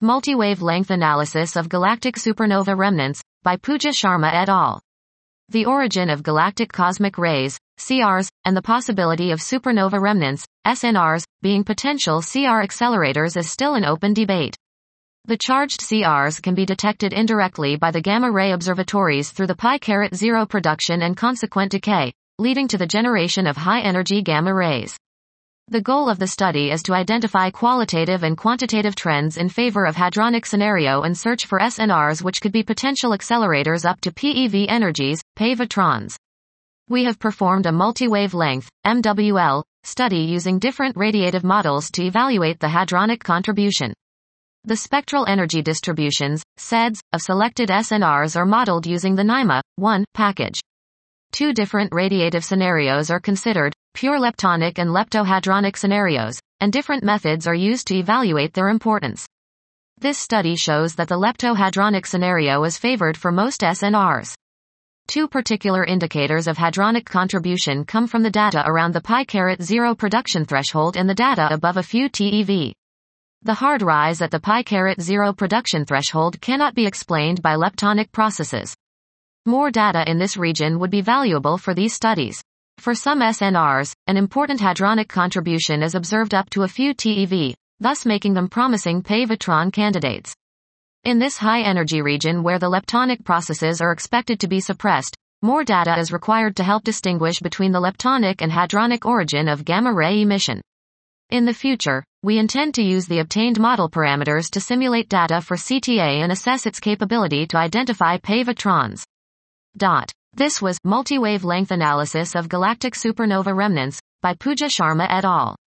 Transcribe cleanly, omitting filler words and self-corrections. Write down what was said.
Multi-wavelength analysis of galactic supernova remnants, by Pooja Sharma et al. The origin of galactic cosmic rays, CRs, and the possibility of supernova remnants, SNRs, being potential CR accelerators is still an open debate. The charged CRs can be detected indirectly by the gamma-ray observatories through the Pi-0 production and consequent decay, leading to the generation of high-energy gamma rays. The goal of the study is to identify qualitative and quantitative trends in favor of hadronic scenario and search for SNRs which could be potential accelerators up to PeV energies, PeVatrons. We have performed a multi-wavelength, MWL, study using different radiative models to evaluate the hadronic contribution. The spectral energy distributions, SEDs, of selected SNRs are modeled using the NIMA-1 package. Two different radiative scenarios are considered, pure leptonic and leptohadronic scenarios, and different methods are used to evaluate their importance. This study shows that the leptohadronic scenario is favored for most SNRs. Two particular indicators of hadronic contribution come from the data around the Pi-0 production threshold and the data above a few TeV. The hard rise at the Pi-0 production threshold cannot be explained by leptonic processes. More data in this region would be valuable for these studies. For some SNRs, an important hadronic contribution is observed up to a few TeV, thus making them promising PeVatron candidates. In this high-energy region where the leptonic processes are expected to be suppressed, more data is required to help distinguish between the leptonic and hadronic origin of gamma-ray emission. In the future, we intend to use the obtained model parameters to simulate data for CTA and assess its capability to identify PeVatrons. This was Multi-Wavelength Analysis of Galactic Supernova Remnants, by Pooja Sharma et al.